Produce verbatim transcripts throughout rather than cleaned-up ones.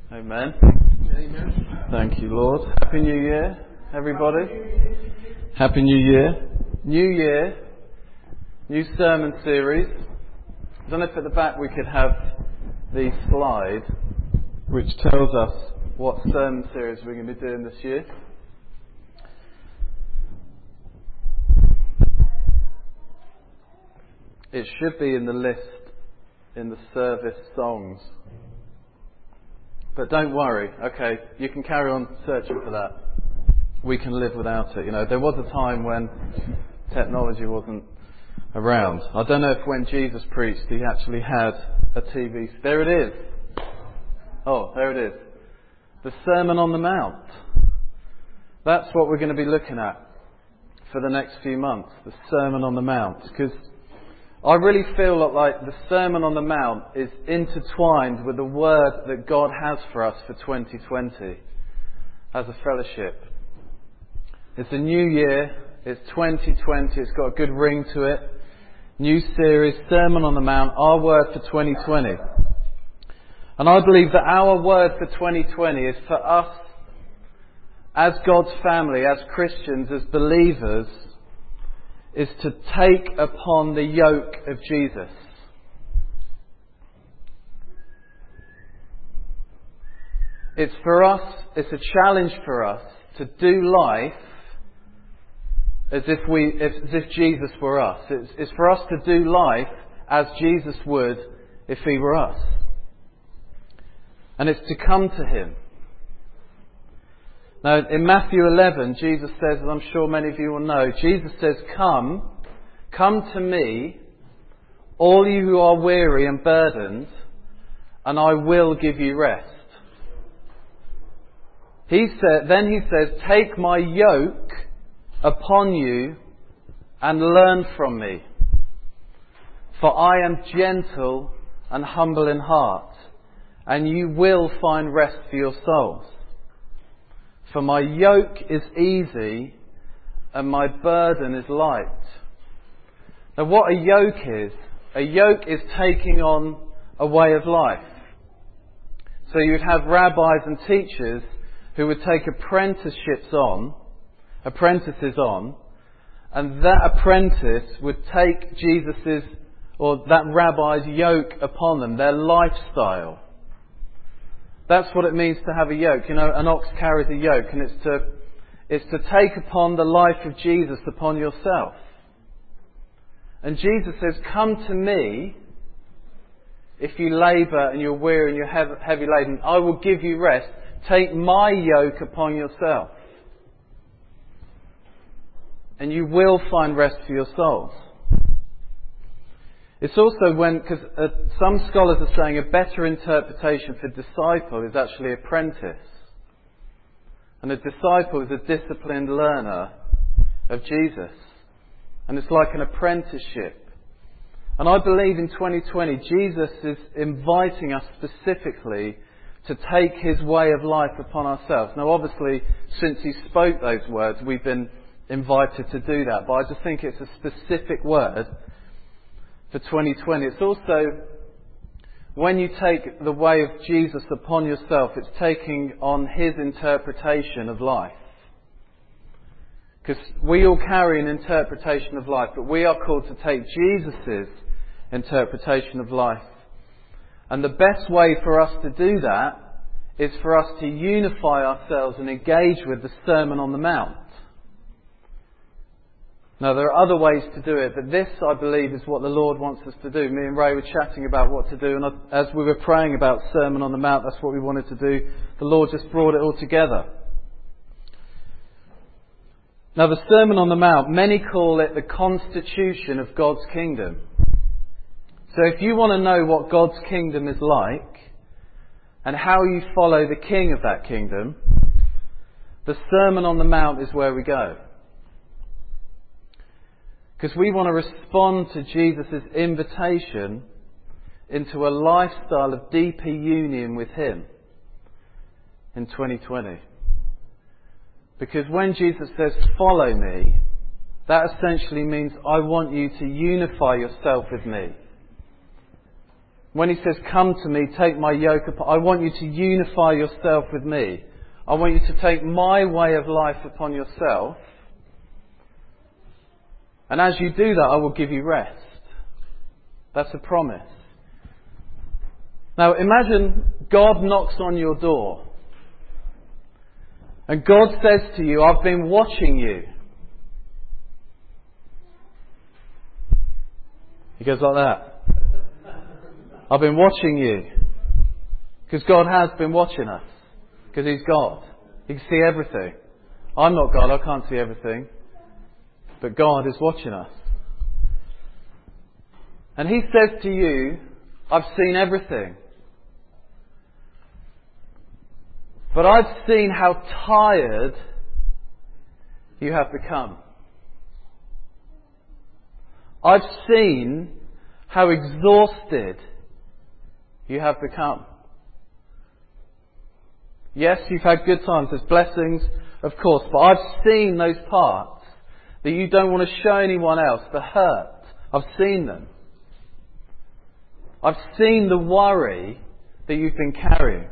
Amen. Amen. Thank you, Lord. Happy New Year, everybody. Happy New Year. New Year, new sermon series. I don't know if at the back we could have the slide which tells us what sermon series we're going to be doing this year. It should be in the list in the service songs. But don't worry, okay, you can carry on searching for that. We can live without it. You know, there was a time when technology wasn't around. I don't know if when Jesus preached he actually had a T V. There it is. Oh, there it is. The Sermon on the Mount. That's what we're going to be looking at for the next few months. The Sermon on the Mount. Because I really feel like the Sermon on the Mount is intertwined with the word that God has for us for twenty twenty as a fellowship. It's a new year, it's twenty twenty, it's got a good ring to it. New series, Sermon on the Mount, our word for twenty twenty. And I believe that our word for twenty twenty is for us as God's family, as Christians, as believers, is to take upon the yoke of Jesus. It's for us, it's a challenge for us to do life as if we, as if Jesus were us. It's, it's for us to do life as Jesus would if He were us. And it's to come to Him. Now, in Matthew eleven, Jesus says, as I'm sure many of you will know, Jesus says, Come, come to me, all you who are weary and burdened, and I will give you rest. He said, then he says, Take my yoke upon you and learn from me, for I am gentle and humble in heart, and you will find rest for your souls. For my yoke is easy and my burden is light. Now what a yoke is, a yoke is taking on a way of life. So you'd have rabbis and teachers who would take apprenticeships on, apprentices on, and that apprentice would take Jesus's, or that rabbi's yoke upon them, their lifestyle. That's what it means to have a yoke. You know, an ox carries a yoke, and it's to, it's to take upon the life of Jesus upon yourself. And Jesus says, Come to me, if you labour and you're weary and you're heavy laden, I will give you rest. Take my yoke upon yourself. And you will find rest for your souls. It's also when, because uh, some scholars are saying a better interpretation for disciple is actually apprentice. And a disciple is a disciplined learner of Jesus. And it's like an apprenticeship. And I believe in twenty twenty, Jesus is inviting us specifically to take His way of life upon ourselves. Now obviously, since He spoke those words, we've been invited to do that. But I just think it's a specific word for twenty twenty. It's also, when you take the way of Jesus upon yourself, it's taking on His interpretation of life. Because we all carry an interpretation of life, but we are called to take Jesus' interpretation of life. And the best way for us to do that is for us to unify ourselves and engage with the Sermon on the Mount. Now, there are other ways to do it, but this, I believe, is what the Lord wants us to do. Me and Ray were chatting about what to do, and as we were praying about Sermon on the Mount, that's what we wanted to do. The Lord just brought it all together. Now, the Sermon on the Mount, many call it the constitution of God's kingdom. So if you want to know what God's kingdom is like, and how you follow the king of that kingdom, the Sermon on the Mount is where we go. Because we want to respond to Jesus' invitation into a lifestyle of deeper union with Him in twenty twenty. Because when Jesus says, follow me, that essentially means I want you to unify yourself with me. When he says, come to me, take my yoke upon, I want you to unify yourself with me. I want you to take my way of life upon yourself. And as you do that, I will give you rest. That's a promise. Now imagine God knocks on your door. And God says to you, I've been watching you. He goes like that. I've been watching you. Because God has been watching us. Because He's God. He can see everything. I'm not God, I can't see everything. But God is watching us. And He says to you, I've seen everything. But I've seen how tired you have become. I've seen how exhausted you have become. Yes, you've had good times. There's blessings, of course. But I've seen those parts that you don't want to show anyone else. The hurt. I've seen them. I've seen the worry that you've been carrying.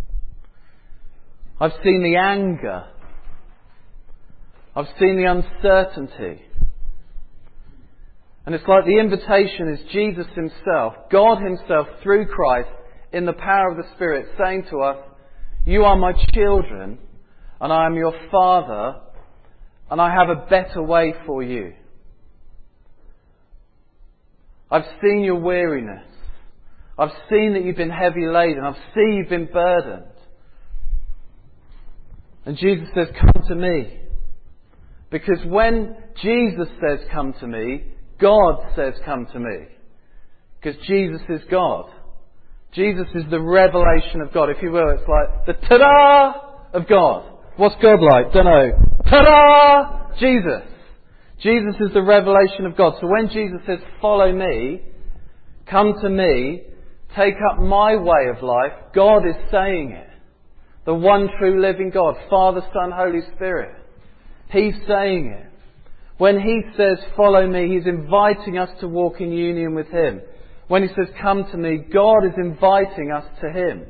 I've seen the anger. I've seen the uncertainty. And it's like the invitation is Jesus Himself, God Himself through Christ in the power of the Spirit saying to us, you are my children and I am your Father and I have a better way for you. I've seen your weariness. I've seen that you've been heavy laden. I've seen you've been burdened. And Jesus says, come to me. Because when Jesus says, come to me, God says, come to me. Because Jesus is God. Jesus is the revelation of God. If you will, it's like the ta-da of God. What's God like? Don't know. Ta-da! Jesus. Jesus is the revelation of God. So when Jesus says, follow me, come to me, take up my way of life, God is saying it. The one true living God, Father, Son, Holy Spirit. He's saying it. When He says, follow me, He's inviting us to walk in union with Him. When He says, come to me, God is inviting us to Him.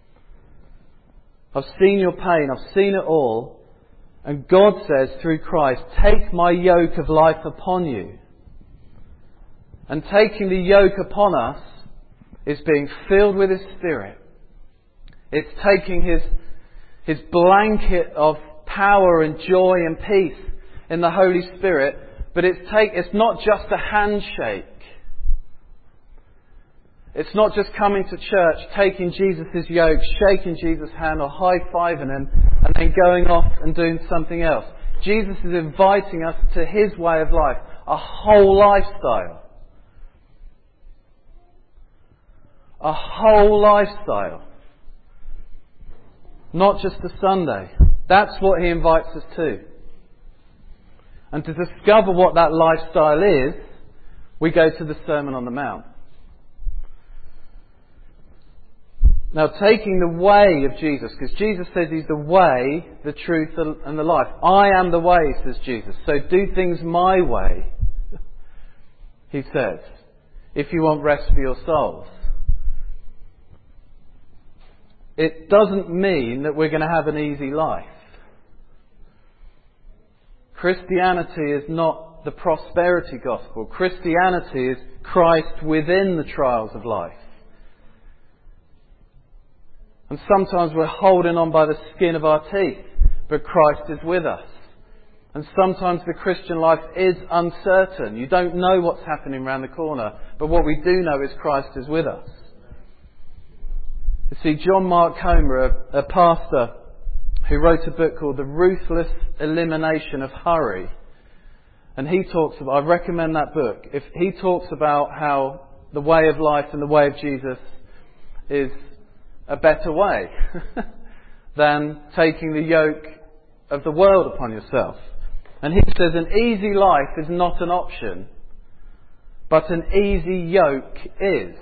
I've seen your pain, I've seen it all. And God says through Christ, take my yoke of life upon you. And taking the yoke upon us is being filled with His Spirit. It's taking His, His blanket of power and joy and peace in the Holy Spirit. But it's, take, it's not just a handshake. It's not just coming to church, taking Jesus' yoke, shaking Jesus' hand or high-fiving Him and then going off and doing something else. Jesus is inviting us to His way of life, a whole lifestyle. A whole lifestyle. Not just a Sunday. That's what He invites us to. And to discover what that lifestyle is, we go to the Sermon on the Mount. Now, taking the way of Jesus, because Jesus says He's the way, the truth and the life. I am the way, says Jesus. So do things my way, He says, if you want rest for your souls. It doesn't mean that we're going to have an easy life. Christianity is not the prosperity gospel. Christianity is Christ within the trials of life. And sometimes we're holding on by the skin of our teeth, but Christ is with us. And sometimes the Christian life is uncertain. You don't know what's happening around the corner, but what we do know is Christ is with us. You see, John Mark Comer, a, a pastor who wrote a book called The Ruthless Elimination of Hurry, and he talks about, I recommend that book. If he talks about how the way of life and the way of Jesus is a better way than taking the yoke of the world upon yourself. And he says an easy life is not an option, but an easy yoke is.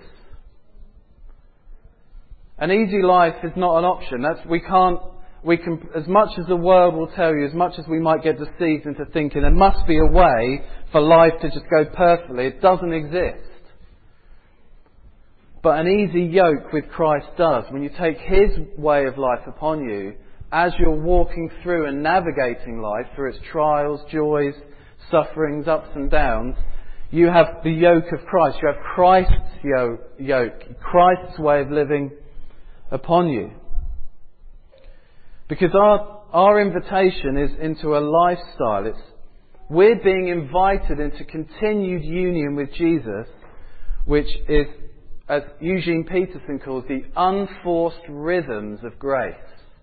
An easy life is not an option. That's, we can't, we can, as much as the world will tell you, as much as we might get deceived into thinking there must be a way for life to just go perfectly, it doesn't exist. But an easy yoke with Christ does. When you take His way of life upon you, as you're walking through and navigating life through its trials, joys, sufferings, ups and downs, you have the yoke of Christ. You have Christ's yoke, Christ's way of living upon you. Because our, our invitation is into a lifestyle. It's, we're being invited into continued union with Jesus, which is, as Eugene Peterson calls, the unforced rhythms of grace.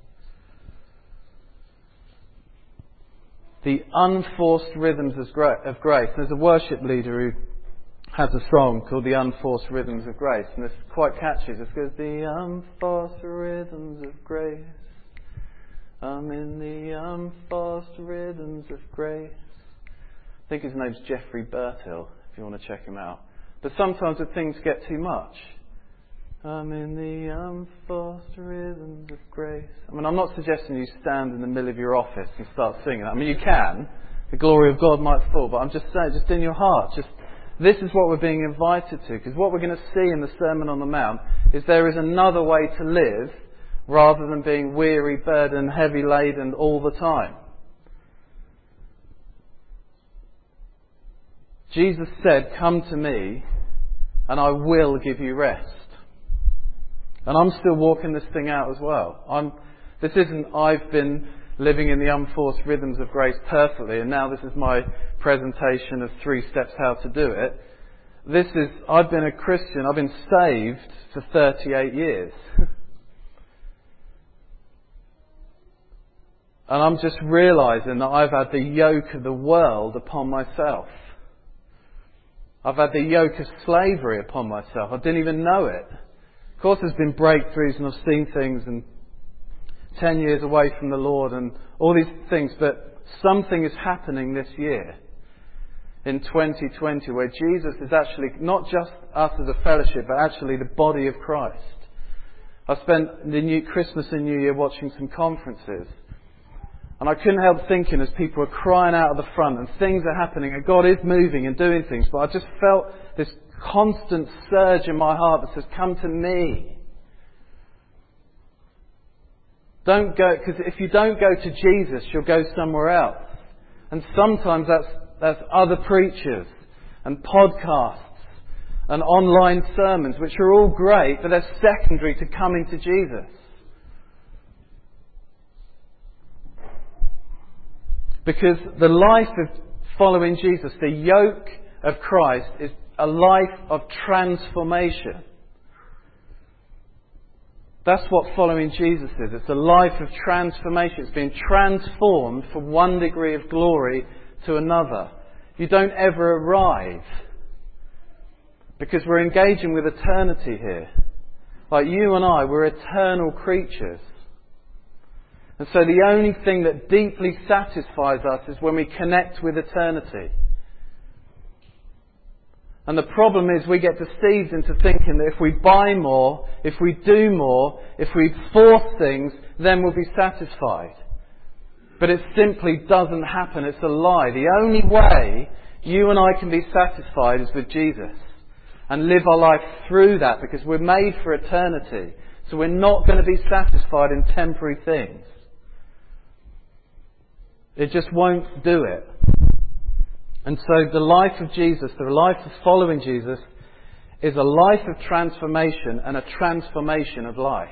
The unforced rhythms of grace. There's a worship leader who has a song called The Unforced Rhythms of Grace, and it's quite catchy. It goes, the unforced rhythms of grace. I'm in the unforced rhythms of grace. I think his name's Jeffrey Burtill, if you want to check him out. But sometimes when things get too much, I'm in the unforced rhythms of grace. I mean, I'm not suggesting you stand in the middle of your office and start singing. I mean, you can. The glory of God might fall. But I'm just saying, just in your heart, just this is what we're being invited to. Because what we're going to see in the Sermon on the Mount is there is another way to live rather than being weary, burdened, heavy laden all the time. Jesus said, come to me and I will give you rest. And I'm still walking this thing out as well. I'm, this isn't, I've been living in the unforced rhythms of grace perfectly and now this is my presentation of three steps how to do it. This is, I've been a Christian, I've been saved for thirty-eight years. And I'm just realising that I've had the yoke of the world upon myself. I've had the yoke of slavery upon myself. I didn't even know it. Of course there's been breakthroughs and I've seen things and ten years away from the Lord and all these things, but something is happening this year in twenty twenty where Jesus is actually not just us as a fellowship, but actually the body of Christ. I spent the new Christmas and New Year watching some conferences and I couldn't help thinking as people were crying out at the front and things are happening and God is moving and doing things, but I just felt this constant surge in my heart that says, come to me. Don't go, because if you don't go to Jesus, you'll go somewhere else. And sometimes that's, that's other preachers and podcasts and online sermons, which are all great, but they're secondary to coming to Jesus. Because the life of following Jesus, the yoke of Christ, is a life of transformation. That's what following Jesus is. It's a life of transformation. It's being transformed from one degree of glory to another. You don't ever arrive. Because we're engaging with eternity here. Like you and I, we're eternal creatures. And so the only thing that deeply satisfies us is when we connect with eternity. And the problem is we get deceived into thinking that if we buy more, if we do more, if we force things, then we'll be satisfied. But it simply doesn't happen. It's a lie. The only way you and I can be satisfied is with Jesus. And live our life through that because we're made for eternity. So we're not going to be satisfied in temporary things. It just won't do it. And so the life of Jesus, the life of following Jesus, is a life of transformation and a transformation of life.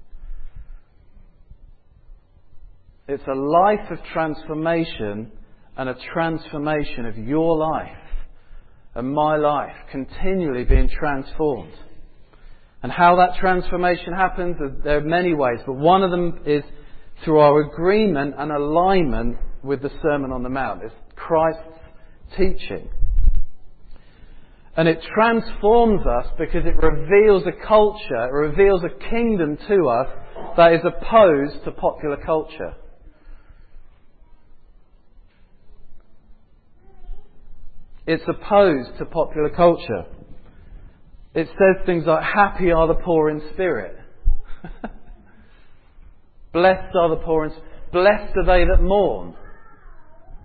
It's a life of transformation and a transformation of your life and my life, continually being transformed. And how that transformation happens, there are many ways, but one of them is through our agreement and alignment with the Sermon on the Mount. It's Christ's teaching. And it transforms us because it reveals a culture, it reveals a kingdom to us that is opposed to popular culture. It's opposed to popular culture. It says things like, happy are the poor in spirit. Blessed are the poor in spirit. Blessed are they that mourn.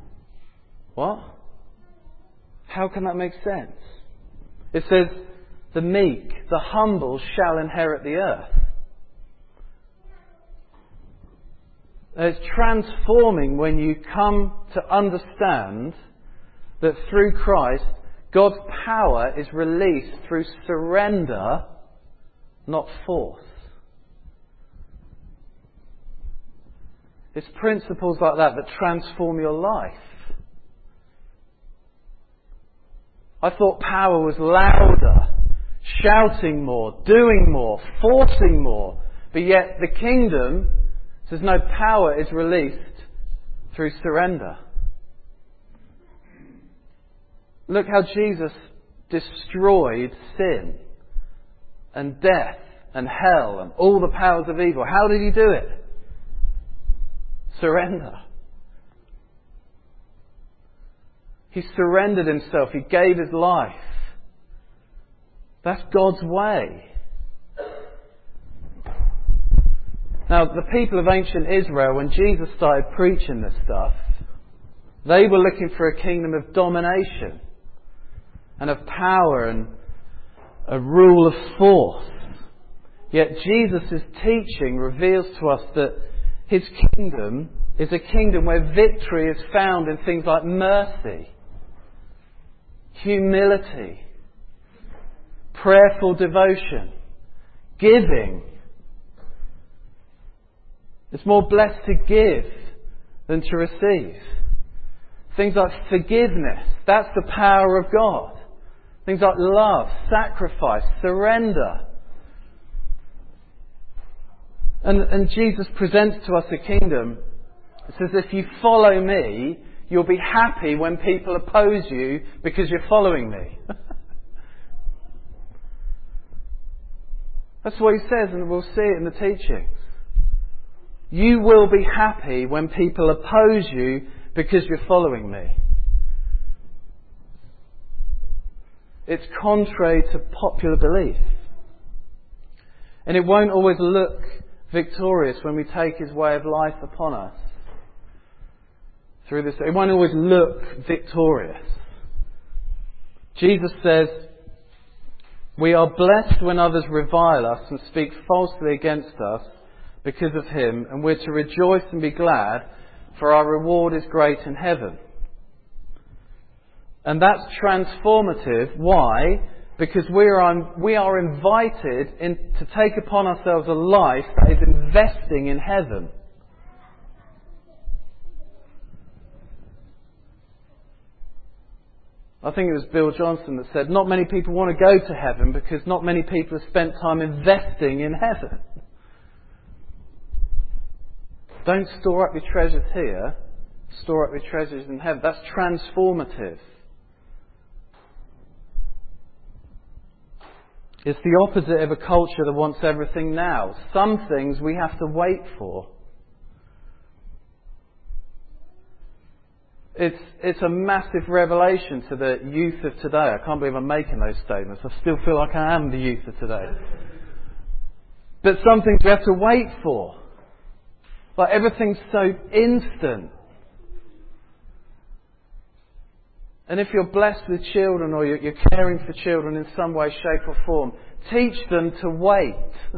What? How can that make sense? It says, the meek, the humble shall inherit the earth. And it's transforming when you come to understand that through Christ, God's power is released through surrender, not force. It's principles like that that transform your life. I thought power was louder, shouting more, doing more, forcing more. But yet the kingdom says no, power is released through surrender. Look how Jesus destroyed sin and death and hell and all the powers of evil. How did he do it? Surrender. He surrendered himself. He gave his life. That's God's way. Now, the people of ancient Israel, when Jesus started preaching this stuff, they were looking for a kingdom of domination and of power and a rule of force. Yet Jesus' teaching reveals to us that His kingdom is a kingdom where victory is found in things like mercy, humility, prayerful devotion, giving. It's more blessed to give than to receive. Things like forgiveness, that's the power of God. Things like love, sacrifice, surrender. And, and Jesus presents to us a kingdom. It says, if you follow me, you'll be happy when people oppose you because you're following me. That's what he says, and we'll see it in the teachings. You will be happy when people oppose you because you're following me. It's contrary to popular belief. And it won't always look victorious when we take His way of life upon us. Through this, it won't always look victorious. Jesus says, we are blessed when others revile us and speak falsely against us because of Him, and we're to rejoice and be glad, for our reward is great in heaven. And that's transformative. Why? Because we are, we are invited in, to take upon ourselves a life that is investing in heaven. I think it was Bill Johnson that said, not many people want to go to heaven because not many people have spent time investing in heaven. Don't store up your treasures here. Store up your treasures in heaven. That's transformative. It's the opposite of a culture that wants everything now. Some things we have to wait for. It's, it's a massive revelation to the youth of today. I can't believe I'm making those statements. I still feel like I am the youth of today. But some things we have to wait for. Like everything's so instant. And if you're blessed with children or you're caring for children in some way, shape or form, teach them to wait.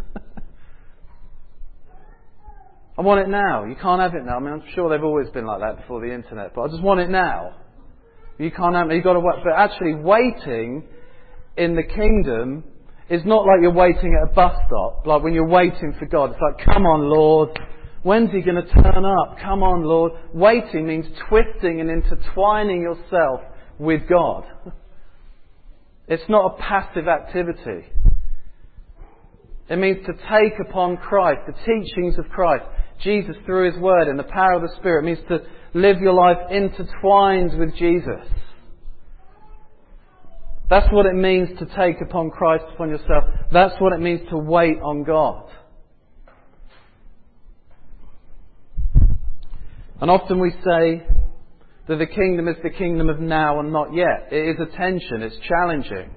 I want it now. You can't have it now. I mean, I'm sure they've always been like that before the internet, but I just want it now. You can't have it. You've got to wait. But actually waiting in the kingdom is not like you're waiting at a bus stop. Like when you're waiting for God. It's like, come on, Lord. When's He going to turn up? Come on, Lord. Waiting means twisting and intertwining yourself with God. It's not a passive activity. It means to take upon Christ, the teachings of Christ, Jesus through His Word and the power of the Spirit. It means to live your life intertwined with Jesus. That's what it means to take upon Christ upon yourself. That's what it means to wait on God. And often we say that the kingdom is the kingdom of now and not yet. It is a tension. It's challenging.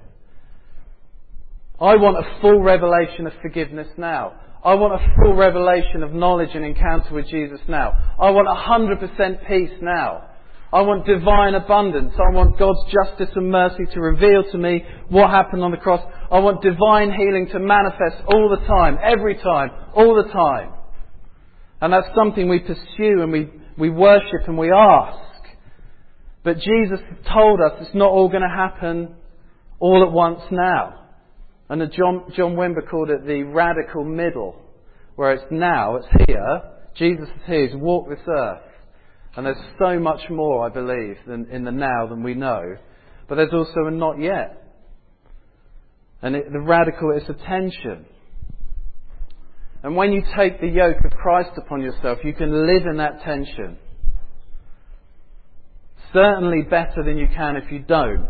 I want a full revelation of forgiveness now. I want a full revelation of knowledge and encounter with Jesus now. I want one hundred percent peace now. I want divine abundance. I want God's justice and mercy to reveal to me what happened on the cross. I want divine healing to manifest all the time, every time, all the time. And that's something we pursue and we, we worship and we ask. But Jesus told us it's not all going to happen all at once now. And the John, John Wimber called it the radical middle, where it's now, it's here. Jesus is here, he's walked this earth. And there's so much more, I believe, than in the now than we know. But there's also a not yet. And it, the radical is a tension. And when you take the yoke of Christ upon yourself, you can live in that tension. Certainly better than you can if you don't.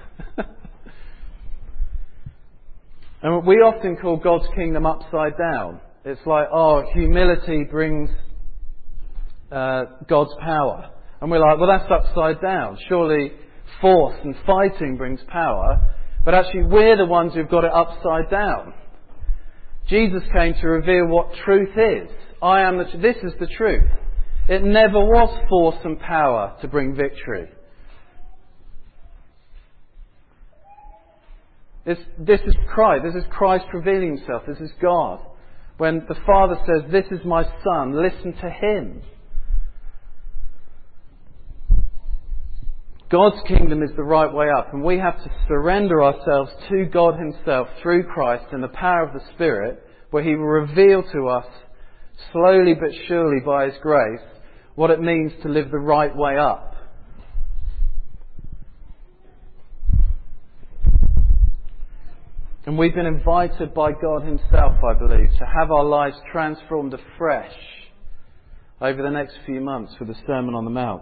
And we often call God's kingdom upside down. It's like, oh, humility brings uh, God's power. And we're like, well, that's upside down. Surely force and fighting brings power. But actually, we're the ones who've got it upside down. Jesus came to reveal what truth is. I am the, this is the truth. It never was force and power to bring victory. This, this is Christ. This is Christ revealing himself. This is God. When the Father says, this is my Son, listen to him. God's kingdom is the right way up, and we have to surrender ourselves to God himself through Christ in the power of the Spirit, where he will reveal to us slowly but surely by his grace what it means to live the right way up. And we've been invited by God himself, I believe, to have our lives transformed afresh over the next few months with the Sermon on the Mount.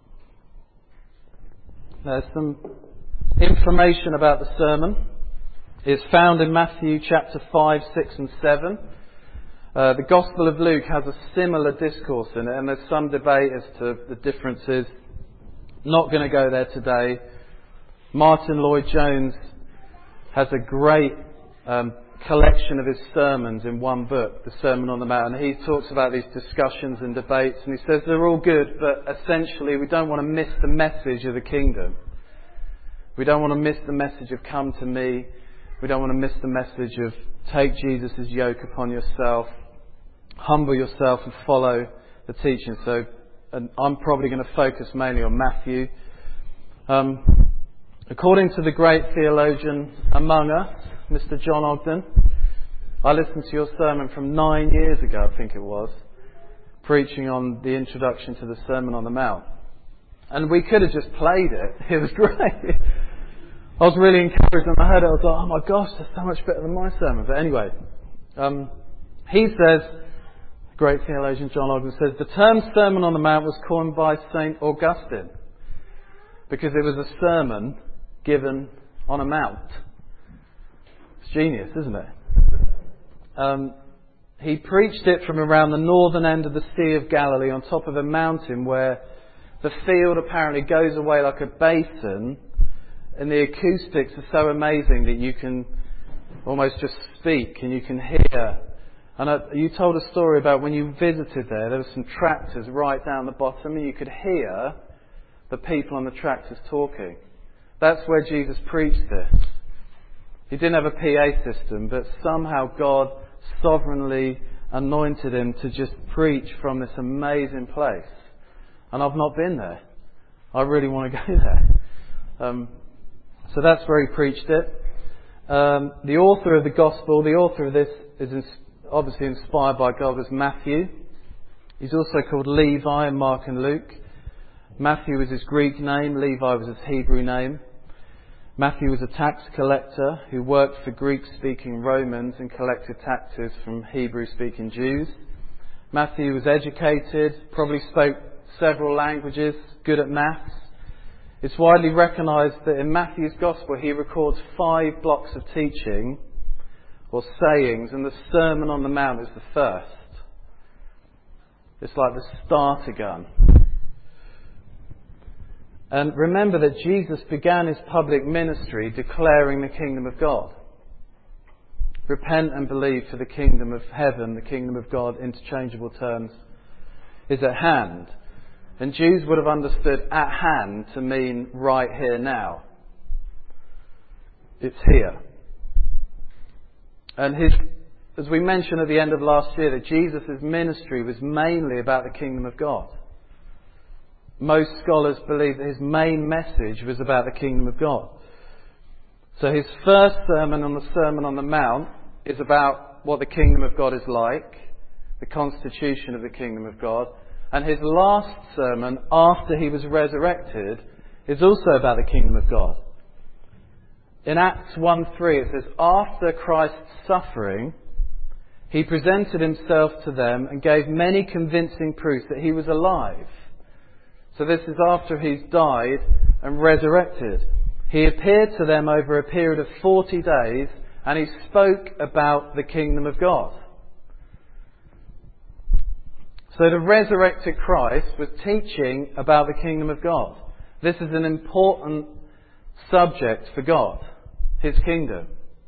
There's some information about the sermon. It's found in Matthew chapter five, six and seven. Uh, the Gospel of Luke has a similar discourse in it, and there's some debate as to the differences. Not going to go there today. Martin Lloyd-Jones has a great um, collection of his sermons in one book, the Sermon on the Mount, and he talks about these discussions and debates, and he says they're all good, but essentially we don't want to miss the message of the kingdom. We don't want to miss the message of come to me. We don't want to miss the message of take Jesus' yoke upon yourself, humble yourself and follow the teaching. So and I'm probably going to focus mainly on Matthew. Um, according to the great theologian among us, Mister John Ogden, I listened to your sermon from nine years ago, I think it was, preaching on the introduction to the Sermon on the Mount. And we could have just played it. It was great. I was really encouraged when I heard it. I was like, oh my gosh, that's so much better than my sermon. But anyway, um, he says, great theologian John Ogden says, the term Sermon on the Mount was coined by Saint Augustine because it was a sermon given on a mount. It's genius, isn't it? Um, he preached it from around the northern end of the Sea of Galilee on top of a mountain where the field apparently goes away like a basin, and the acoustics are so amazing that you can almost just speak and you can hear. And uh, you told a story about when you visited there, there were some tractors right down the bottom and you could hear the people on the tractors talking. That's where Jesus preached this. He didn't have a P A system, but somehow God sovereignly anointed him to just preach from this amazing place. And I've not been there. I really want to go there. Um, so that's where he preached it. Um, the author of the Gospel, the author of this is ins- obviously inspired by God, was Matthew. He's also called Levi in Mark and Luke. Matthew was his Greek name. Levi was his Hebrew name. Matthew was a tax collector who worked for Greek-speaking Romans and collected taxes from Hebrew-speaking Jews. Matthew was educated, probably spoke several languages, good at maths. It's widely recognised that in Matthew's Gospel he records five blocks of teaching or sayings, and the Sermon on the Mount is the first. It's like the starter gun. And remember that Jesus began his public ministry declaring the kingdom of God. Repent and believe, for the kingdom of heaven, the kingdom of God, interchangeable terms, is at hand. And Jews would have understood at hand to mean right here now. It's here. And his, as we mentioned at the end of last year, that Jesus' ministry was mainly about the kingdom of God. Most scholars believe that his main message was about the kingdom of God. So his first sermon on the Sermon on the Mount is about what the kingdom of God is like, the constitution of the kingdom of God. And his last sermon, after he was resurrected, is also about the kingdom of God. In Acts one three it says, after Christ's suffering, he presented himself to them and gave many convincing proofs that he was alive. So this is after he's died and resurrected. He appeared to them over a period of forty days and he spoke about the kingdom of God. So the resurrected Christ was teaching about the kingdom of God. This is an important subject for God, his kingdom.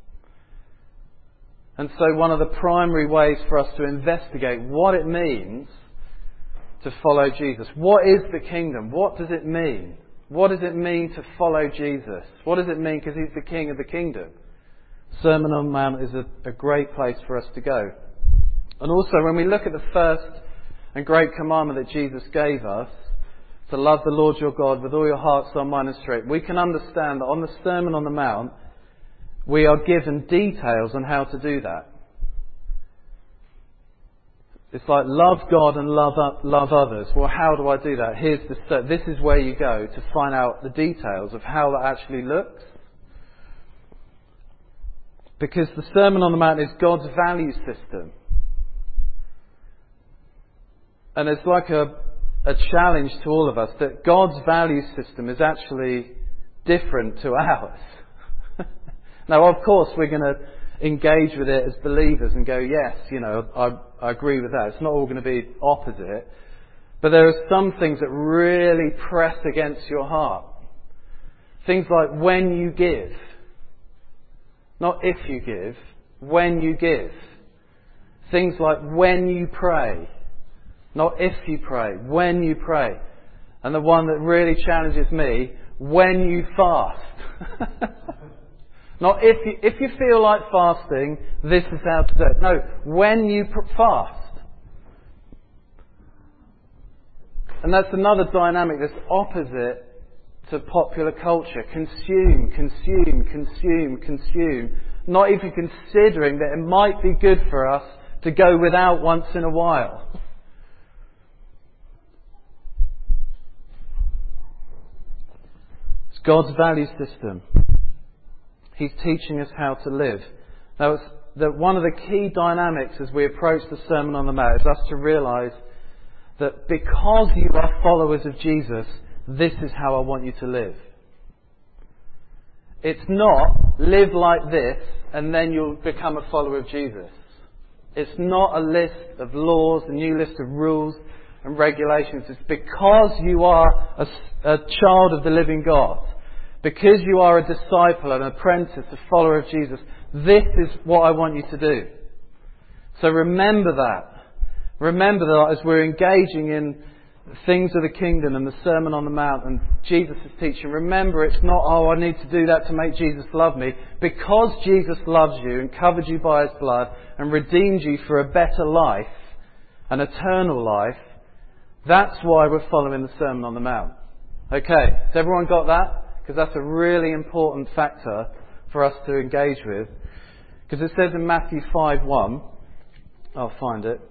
And so one of the primary ways for us to investigate what it means to follow Jesus. What is the kingdom? What does it mean? What does it mean to follow Jesus? What does it mean because he's the king of the kingdom? Sermon on the Mount is a, a great place for us to go. And also when we look at the first and great commandment that Jesus gave us, to love the Lord your God with all your heart, soul, mind and strength, we can understand that on the Sermon on the Mount, we are given details on how to do that. It's like love God and love love others. Well, how do I do that? Here's the this is where you go to find out the details of how that actually looks. Because the Sermon on the Mount is God's value system. And it's like a, a challenge to all of us that God's value system is actually different to ours. Now, of course, we're going to engage with it as believers and go, yes, you know, I, I agree with that. It's not all going to be opposite. But there are some things that really press against your heart. Things like when you give. Not if you give, when you give. Things like when you pray. Not if you pray, when you pray. And the one that really challenges me, when you fast. Not if you, if you feel like fasting, this is how to do it. No, when you fast. And that's another dynamic that's opposite to popular culture. Consume, consume, consume, consume. Not even considering that it might be good for us to go without once in a while. It's God's value system. He's teaching us how to live. Now, it's that one of the key dynamics as we approach the Sermon on the Mount is us to realise that because you are followers of Jesus, this is how I want you to live. It's not live like this and then you'll become a follower of Jesus. It's not a list of laws, a new list of rules and regulations. It's because you are a, a child of the living God. Because you are a disciple, an apprentice, a follower of Jesus, this is what I want you to do. So remember that. Remember that as we're engaging in things of the kingdom and the Sermon on the Mount and Jesus' teaching, remember it's not, oh, I need to do that to make Jesus love me. Because Jesus loves you and covered you by his blood and redeemed you for a better life, an eternal life, that's why we're following the Sermon on the Mount. Okay, has everyone got that? Because that's a really important factor for us to engage with. Because it says in Matthew five one, I'll find it.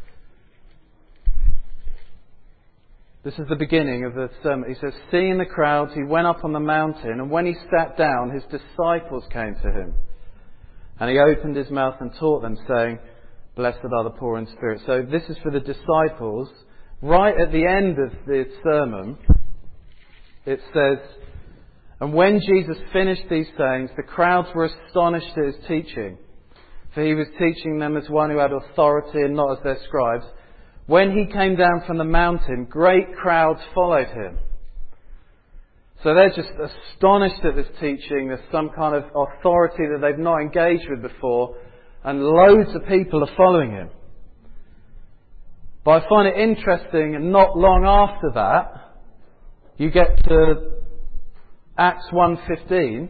This is the beginning of the sermon. He says, seeing the crowds, he went up on the mountain, and when he sat down, his disciples came to him. And he opened his mouth and taught them, saying, blessed are the poor in spirit. So this is for the disciples. Right at the end of the sermon, it says, and when Jesus finished these sayings, the crowds were astonished at his teaching, for he was teaching them as one who had authority and not as their scribes. When he came down from the mountain, great crowds followed him. So they're just astonished at this teaching. There's some kind of authority that they've not engaged with before, and loads of people are following him. But I find it interesting, and not long after that, you get to Acts one fifteen.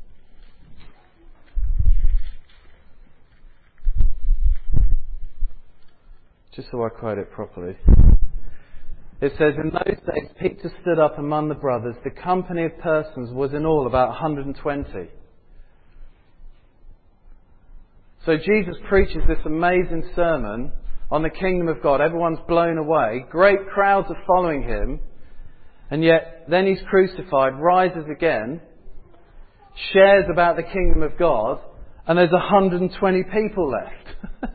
Just so I quote it properly. It says, in those days Peter stood up among the brothers. The company of persons was in all about one hundred twenty. So Jesus preaches this amazing sermon on the kingdom of God. Everyone's blown away. Great crowds are following him. And yet, then he's crucified, rises again, shares about the kingdom of God, and there's one hundred twenty people left.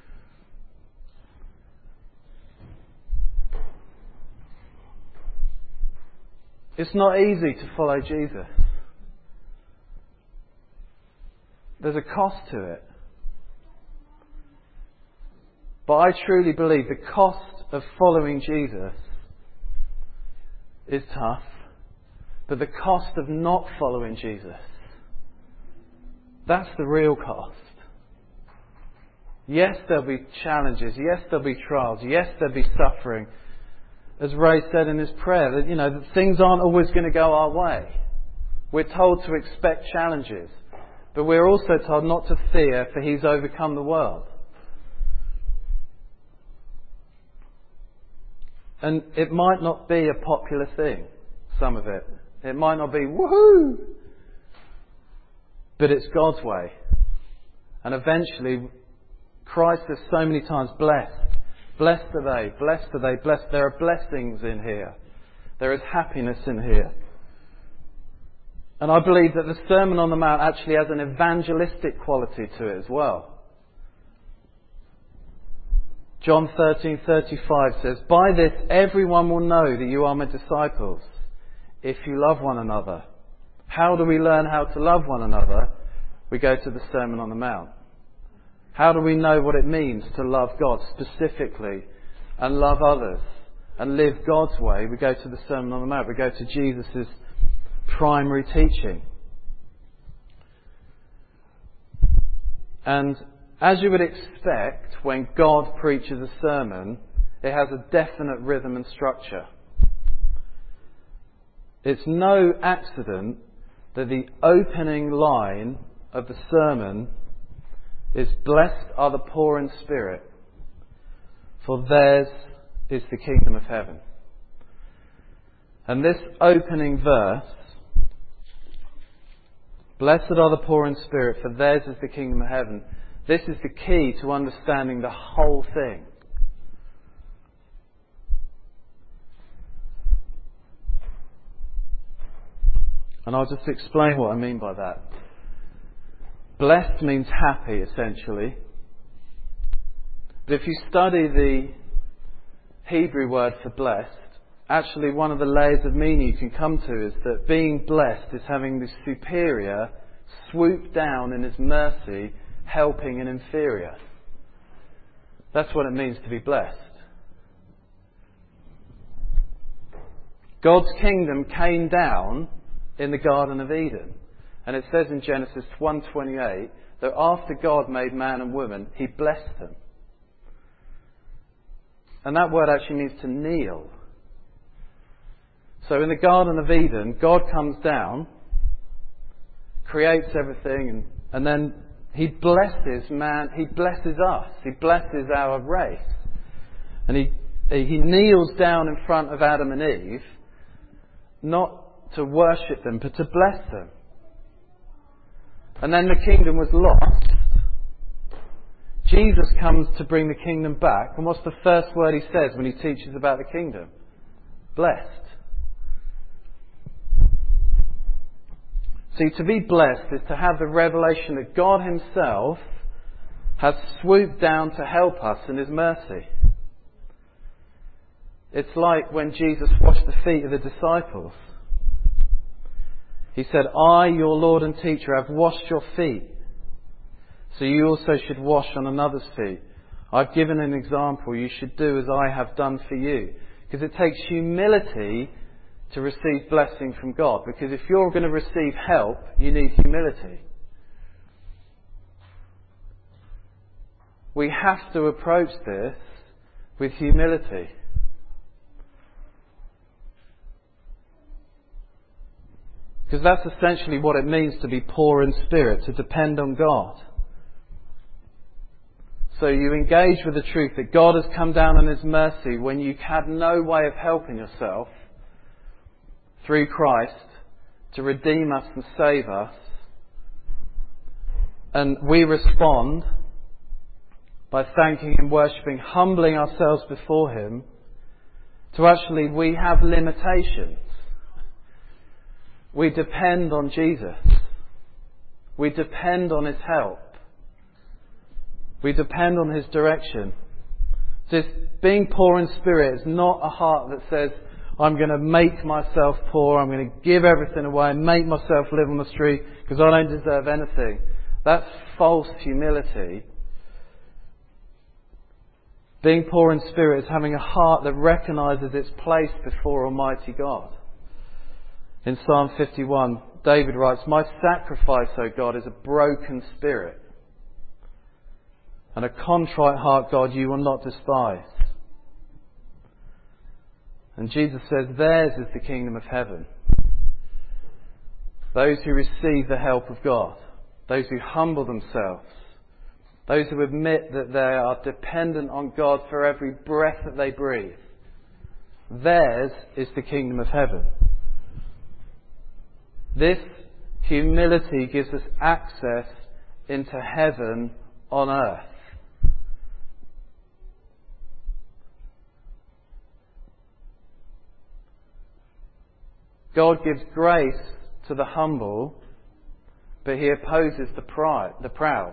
It's not easy to follow Jesus. There's a cost to it. But I truly believe the cost of following Jesus is tough. But the cost of not following Jesus, that's the real cost. Yes, there'll be challenges. Yes, there'll be trials. Yes, there'll be suffering. As Ray said in his prayer, that, you know, that things aren't always going to go our way. We're told to expect challenges. But we're also told not to fear, for he's overcome the world. And it might not be a popular thing, some of it. It might not be, woohoo! But it's God's way. And eventually, Christ says so many times, blessed. Blessed are they, blessed are they, blessed. There are blessings in here. There is happiness in here. And I believe that the Sermon on the Mount actually has an evangelistic quality to it as well. John thirteen thirty-five says, by this everyone will know that you are my disciples, if you love one another. How do we learn how to love one another? We go to the Sermon on the Mount. How do we know what it means to love God specifically and love others and live God's way? We go to the Sermon on the Mount. We go to Jesus' primary teaching. And as you would expect, when God preaches a sermon, it has a definite rhythm and structure. It's no accident that the opening line of the sermon is, blessed are the poor in spirit, for theirs is the kingdom of heaven. And this opening verse, blessed are the poor in spirit, for theirs is the kingdom of heaven, this is the key to understanding the whole thing. And I'll just explain what I mean by that. Blessed means happy, essentially. But if you study the Hebrew word for blessed, actually one of the layers of meaning you can come to is that being blessed is having the superior swoop down in his mercy, helping an inferior. That's what it means to be blessed. God's kingdom came down in the Garden of Eden. And it says in Genesis one twenty-eight that after God made man and woman, he blessed them. And that word actually means to kneel. So in the Garden of Eden, God comes down, creates everything, and, and then he blesses man, he blesses us, he blesses our race. And he, he kneels down in front of Adam and Eve, not to worship them, but to bless them. And then the kingdom was lost. Jesus comes to bring the kingdom back. And what's the first word he says when he teaches about the kingdom? Blessed. See, to be blessed is to have the revelation that God himself has swooped down to help us in his mercy. It's like when Jesus washed the feet of the disciples. He said, I, your Lord and teacher, have washed your feet. So you also should wash on another's feet. I've given an example. You should do as I have done for you. Because it takes humility to receive blessing from God. Because if you're going to receive help, you need humility. We have to approach this with humility. Because that's essentially what it means to be poor in spirit, to depend on God. So you engage with the truth that God has come down in His mercy when you had no way of helping yourself through Christ to redeem us and save us. And we respond by thanking and worshipping, humbling ourselves before Him, to actually we have limitations. We depend on Jesus. We depend on His help. We depend on His direction. Just being poor in spirit is not a heart that says, I'm going to make myself poor, I'm going to give everything away and make myself live on the street because I don't deserve anything. That's false humility. Being poor in spirit is having a heart that recognises its place before Almighty God. In Psalm fifty-one, David writes, "My sacrifice, O God, is a broken spirit. And a contrite heart, God, you will not despise." And Jesus says, theirs is the kingdom of heaven. Those who receive the help of God. Those who humble themselves. Those who admit that they are dependent on God for every breath that they breathe. Theirs is the kingdom of heaven. This humility gives us access into heaven on earth. God gives grace to the humble, but He opposes the pride, the proud.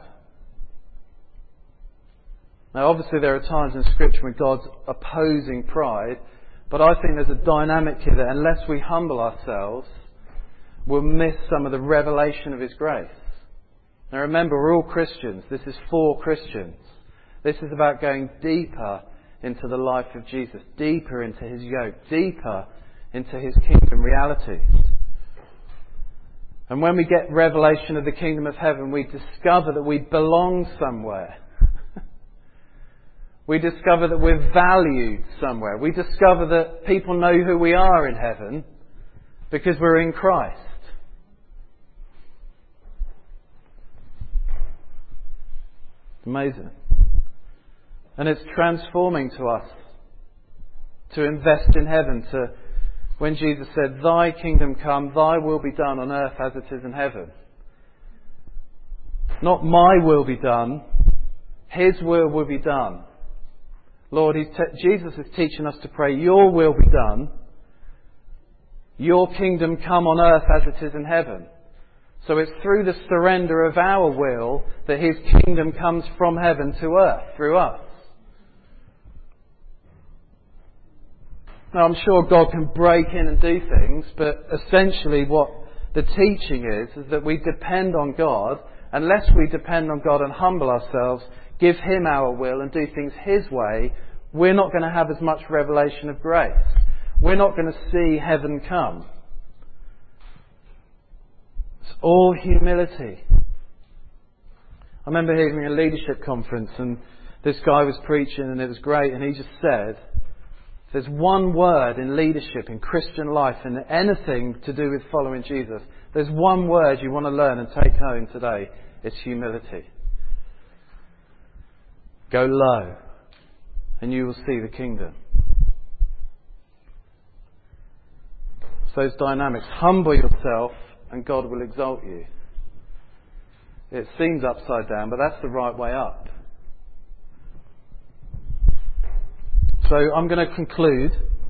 Now, obviously, there are times in Scripture when God's opposing pride, but I think there's a dynamic here that unless we humble ourselves, we'll miss some of the revelation of His grace. Now, remember, we're all Christians. This is for Christians. This is about going deeper into the life of Jesus, deeper into His yoke, deeper into His kingdom realities. And when we get revelation of the kingdom of heaven, we discover that we belong somewhere. We discover that we're valued somewhere. We discover that people know who we are in heaven because we're in Christ. Amazing. And it's transforming to us to invest in heaven, to when Jesus said, "Thy kingdom come, thy will be done on earth as it is in heaven." Not my will be done, His will will be done. Lord, he's te- Jesus is teaching us to pray, your will be done, your kingdom come on earth as it is in heaven. So it's through the surrender of our will that His kingdom comes from heaven to earth, through us. Now, I'm sure God can break in and do things, but essentially what the teaching is, is that we depend on God. Unless we depend on God and humble ourselves, give Him our will and do things His way, we're not going to have as much revelation of grace. We're not going to see heaven come. It's all humility. I remember hearing a leadership conference and this guy was preaching and it was great, and he just said, there's one word in leadership, in Christian life, in anything to do with following Jesus. There's one word you want to learn and take home today. It's humility. Go low and you will see the kingdom. So those dynamics. Humble yourself and God will exalt you. It seems upside down, but that's the right way up. So I'm going to conclude.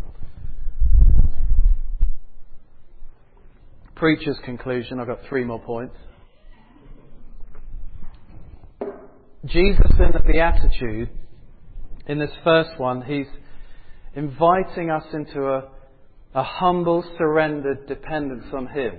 Preacher's conclusion. I've got three more points. Jesus in the Beatitude, in this first one, He's inviting us into a, a humble, surrendered dependence on Him.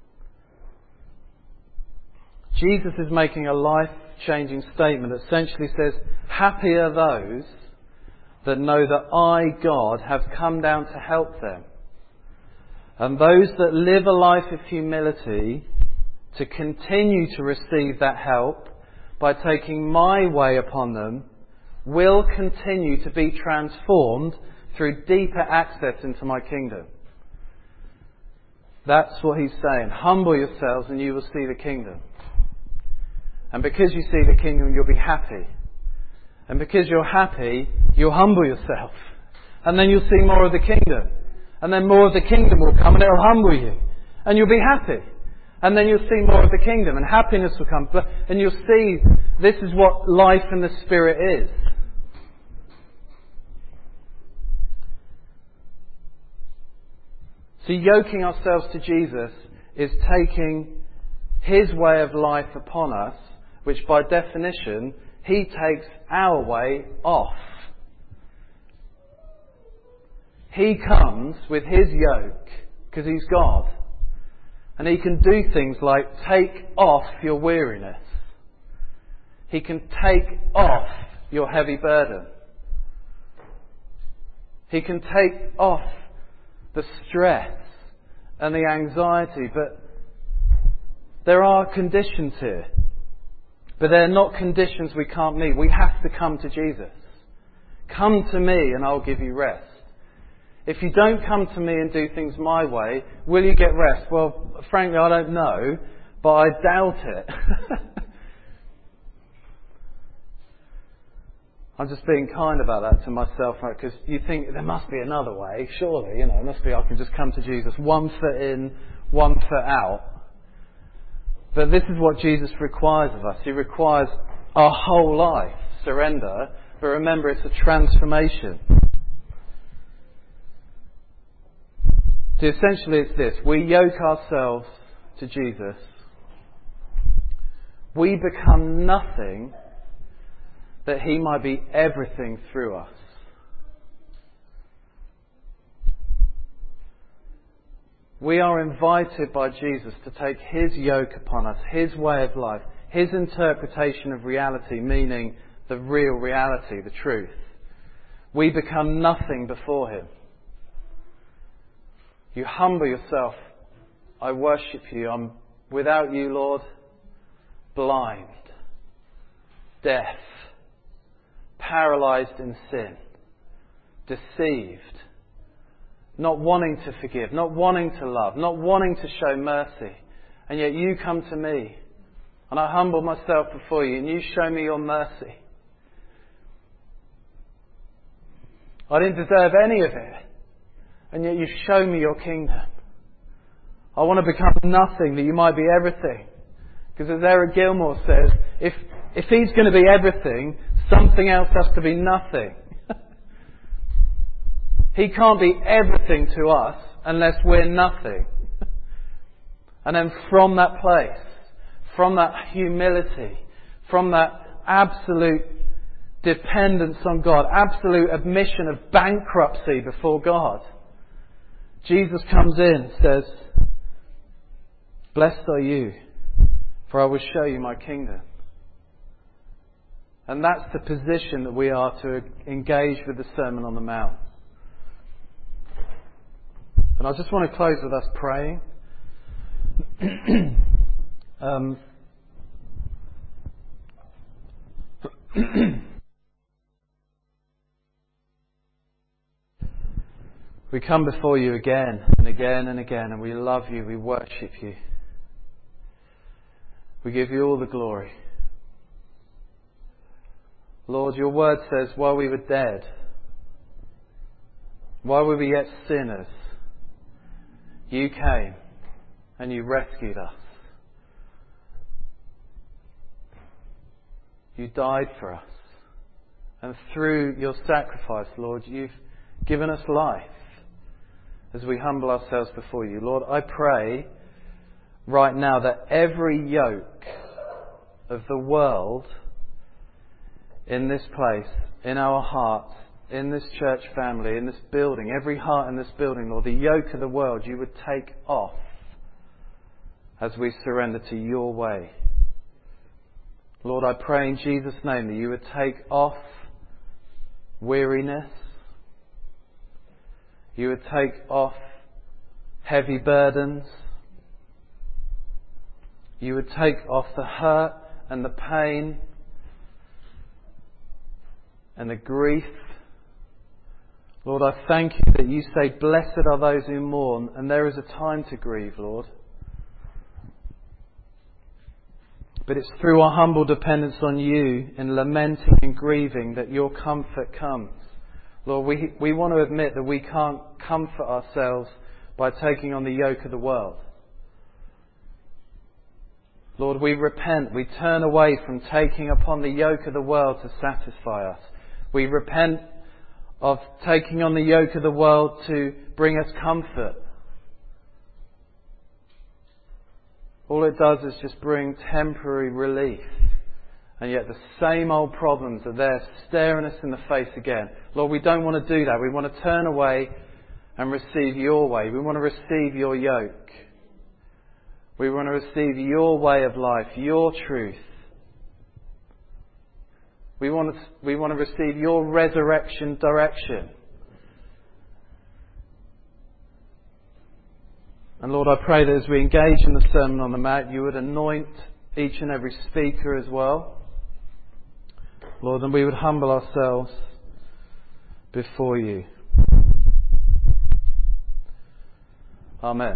Jesus is making a life-changing statement that essentially says, happy are those that know that I, God, have come down to help them. And those that live a life of humility to continue to receive that help by taking my way upon them will continue to be transformed through deeper access into my kingdom. That's what he's saying. Humble yourselves and you will see the kingdom. And because you see the kingdom, you'll be happy. And because you're happy, you'll humble yourself. And then you'll see more of the kingdom. And then more of the kingdom will come and it'll humble you. And you'll be happy. And then you'll see more of the kingdom and happiness will come. And you'll see this is what life in the Spirit is. So yoking ourselves to Jesus is taking His way of life upon us, which by definition, He takes our way off. He comes with His yoke, because He's God. And He can do things like take off your weariness. He can take off your heavy burden. He can take off the stress and the anxiety. But there are conditions here. But they're not conditions we can't meet. We have to come to Jesus. Come to me and I'll give you rest. If you don't come to me and do things my way, will you get rest? Well, frankly, I don't know, but I doubt it. I'm just being kind about that to myself, because you think there must be another way, surely, you know, it must be I can just come to Jesus one foot in, one foot out. But this is what Jesus requires of us. He requires our whole life, surrender, but remember it's a transformation. So essentially it's this. We yoke ourselves to Jesus. We become nothing that He might be everything through us. We are invited by Jesus to take His yoke upon us, His way of life, His interpretation of reality, meaning the real reality, the truth. We become nothing before Him. You humble yourself. I worship you. I'm without you, Lord, blind, deaf, paralysed in sin, deceived, not wanting to forgive, not wanting to love, not wanting to show mercy. And yet you come to me and I humble myself before you and you show me your mercy. I didn't deserve any of it. And yet you show me your kingdom. I want to become nothing that you might be everything. Because as Eric Gilmour says, if, if He's going to be everything, something else has to be nothing. He can't be everything to us unless we're nothing. And then from that place, from that humility, from that absolute dependence on God, absolute admission of bankruptcy before God, Jesus comes in and says, blessed are you, for I will show you my kingdom. And that's the position that we are to engage with the Sermon on the Mount. And I just want to close with us praying. um, We come before you again and again and again, and we love you, we worship you. We give you all the glory. Lord, your word says, while we were dead, while we were yet sinners, you came and you rescued us. You died for us. And through your sacrifice, Lord, you've given us life. As we humble ourselves before you, Lord, I pray right now that every yoke of the world in this place, in our hearts, in this church family, in this building, every heart in this building, Lord, the yoke of the world you would take off as we surrender to your way. Lord, I pray in Jesus' name that you would take off weariness. You would take off heavy burdens. You would take off the hurt and the pain and the grief. Lord, I thank you that you say, blessed are those who mourn, and there is a time to grieve, Lord. But it's through our humble dependence on you in lamenting and grieving that your comfort comes. Lord, we, we want to admit that we can't comfort ourselves by taking on the yoke of the world. Lord, we repent. We turn away from taking upon the yoke of the world to satisfy us. We repent of taking on the yoke of the world to bring us comfort. All it does is just bring temporary relief. And yet the same old problems are there staring us in the face again. Lord, we don't want to do that. We want to turn away and receive your way. We want to receive your yoke. We want to receive your way of life, your truth. We want to, we want to receive your resurrection direction. And Lord, I pray that as we engage in the Sermon on the Mount, you would anoint each and every speaker as well. Lord, and we would humble ourselves before you. Amen.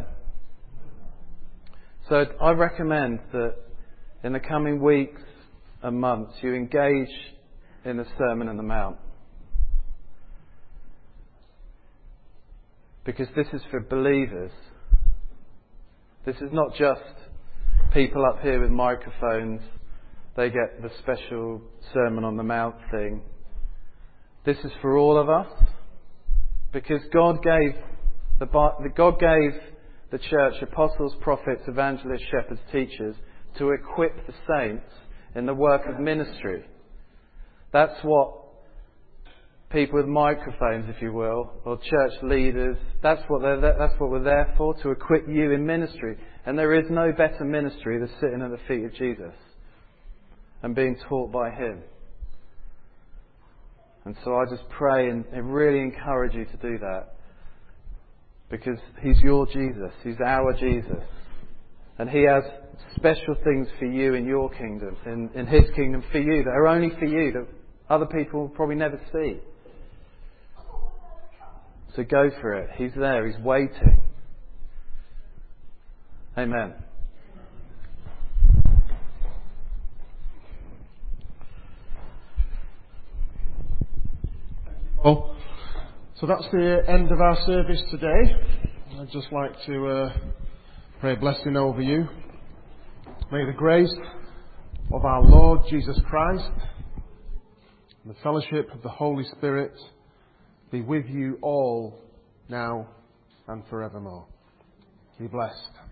So I recommend that in the coming weeks and months you engage in the Sermon on the Mount. Because this is for believers. This is not just people up here with microphones. They get the special Sermon on the Mount thing. This is for all of us. Because God gave the God gave the church apostles, prophets, evangelists, shepherds, teachers to equip the saints in the work of ministry. That's what people with microphones, if you will, or church leaders, that's what they're there, that's what we're there for, to equip you in ministry. And there is no better ministry than sitting at the feet of Jesus and being taught by Him. And so I just pray and really encourage you to do that. Because He's your Jesus. He's our Jesus. And He has special things for you in your kingdom, in, in His kingdom for you, that are only for you, that other people will probably never see. So go for it. He's there. He's waiting. Amen. Well, so that's the end of our service today. I'd just like to uh, pray a blessing over you. May the grace of our Lord Jesus Christ and the fellowship of the Holy Spirit be with you all now and forevermore. Be blessed.